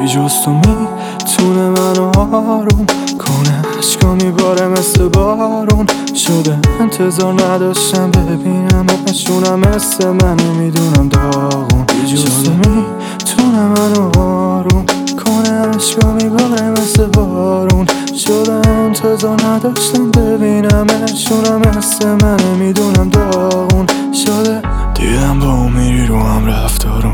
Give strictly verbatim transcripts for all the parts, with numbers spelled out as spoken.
کی جز تو میتونه منو آروم کنه؟ عشقا میباره مثل بارون شده انتظار نداشتم ببینم همشونم مثل منو میدونم داغون. کی جز تو میتونه منو آروم کنه؟ عشقا میباره مثل بارون شده انتظار نداشتم ببینم همشونم مثل منو میدونم داغون شده. دیدم با اون میری رو هم رفتارون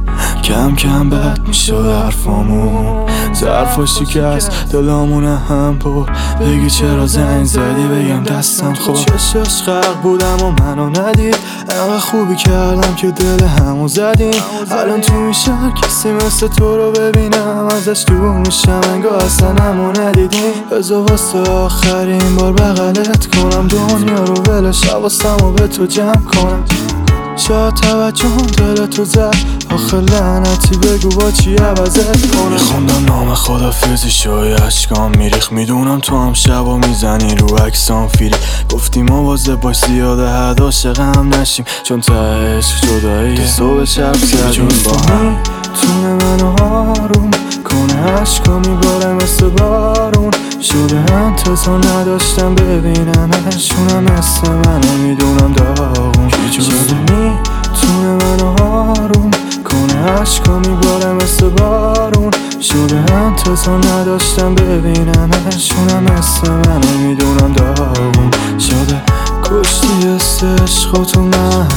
کم کم بد میشه حرفامون ظرفا شکست دلامونه هم پر بگی چرا زنگ زدی بگم دستم خود چشش غرق بودم و منو ندید انقدر خوبی کردم که دل همو زدیم الان تو میشه کسی مثل تو رو ببینم ازش دور میشم انگار اصلا همو ندیدیم بذار واسه آخرین بار بغلت کنم دنیا رو ولش حواسم رو به تو جمع کنم شاید توجه دل تو زد آخه لعنتی بگو با چی عوضت کنم. میخوندم نام خدافیزی شوی عشقام میریخ میدونم تو هم شبا میزنی رو عکسام فیری گفتی مواظب باش زیاده حد عاشقم نشیم چون ته عشق جدایی که صبح شب زدیم با هم تونه منو آروم کنه عشقا میباره مثل بارون شده انتظار نداشتم ببینم همشونم مثل منو میدونم داغون. کی جز تو میتونه منو آروم کنه عشقا میباره مثل بارون شده انتظار نداشتم ببینم همشونم مثل منو میدونم داغون شده. کشتی است عشقاتو من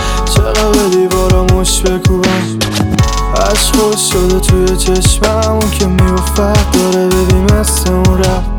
چرا به دیوارا مش بکوبم عشق خوش شده توی چشممون که میوفت داره ببین مثل اون رفت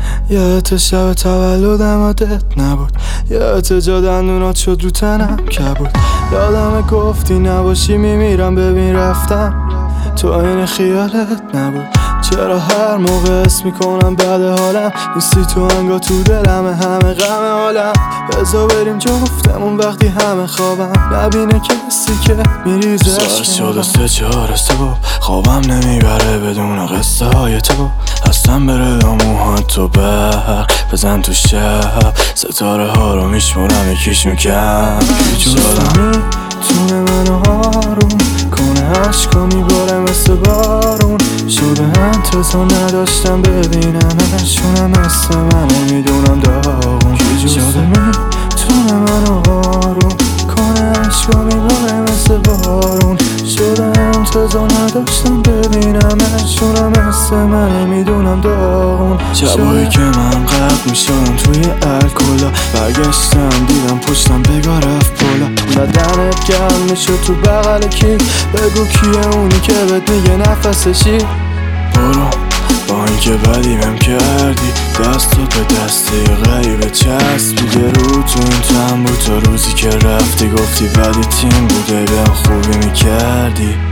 یادت شب تولدم عادت نبود یادت جا دندونات شد رو تنم کبود یادم گفتی نباشی میمیرم ببین رفتم تو این خیالت نبود چرا هر موقع حس میکنم بعد حالم نیستی تو انگار تو دلم همه غم حالم بذار بریم جفتمون وقتی همه خوابم نبینه کسی که میریزه ساعت شده سه چهار صبح خوابم نمیبره بدون قصه های تو هستم بره داموهات تو برق بزن تو شب ستاره ها رو میشمونم یکیش میکن. کی جز تو میتونه منو آروم کنه عشقا میباره مثل بارون شده انتظار نداشتم ببینم همشونم مثل منو میدونم داغون. کی جز تو میتونه منو آروم کنه عشقا میباره مثل بارون شده انتظار نداشتم ببینم همشونم مثل منو میدونم داغون. شبایی که من غرق میشدم توی الکلا برگشتم دیدم پشتم بگاه رفت بالا بدنت گرم میشد تو بغل کی بگو کیه اونی که بهت میگه نفسشی برو با اینکه بدی بهم کردی دست به دستی غریبه چسبیده رو تو این تن بود تا روزی که رفتی گفتی بدی تیم بوده بهم خوبی میکردی.